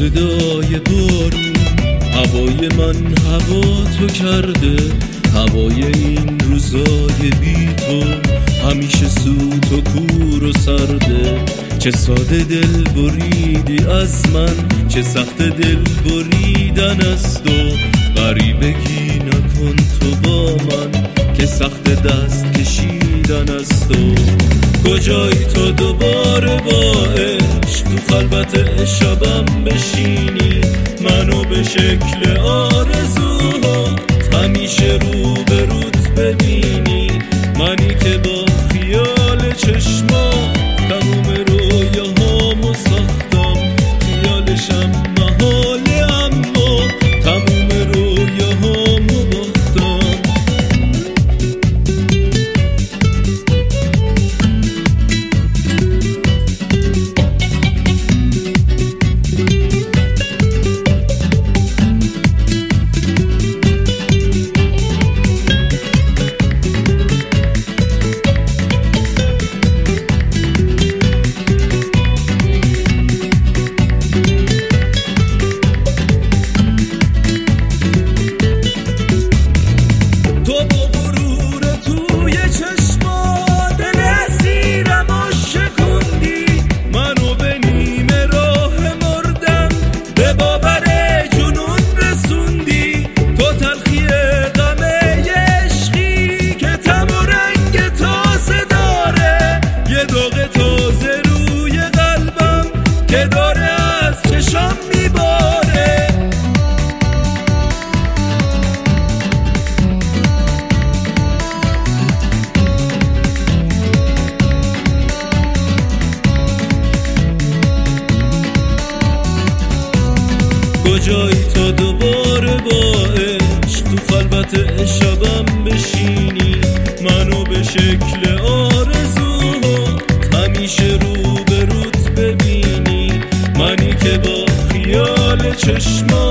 صدای بارون، هوای من هوا تو کرده، هوای این روزای بی تو همیشه سوت و کور و سرده. چه ساده دل بریدی از من، چه سخت دل بریدن از تو، غریبگی نکن تو با من که سخت دست کشیدن از تو. کجایی تو دوباره با عشق تو خلوت شبم بشینی، منو به شکل آرزوهات همیشه رو به روت ببینی، منی که با خیال چشمات تموم رویاهامو ساختم، خیالشم محاله اما تموم رویاهامو باختم. کجایی تا دوباره با عشق تو خلوت شبم بشینی، منو به شکل آرزوهات همیشه رو به روت ببینی، منی که با خیال چشمات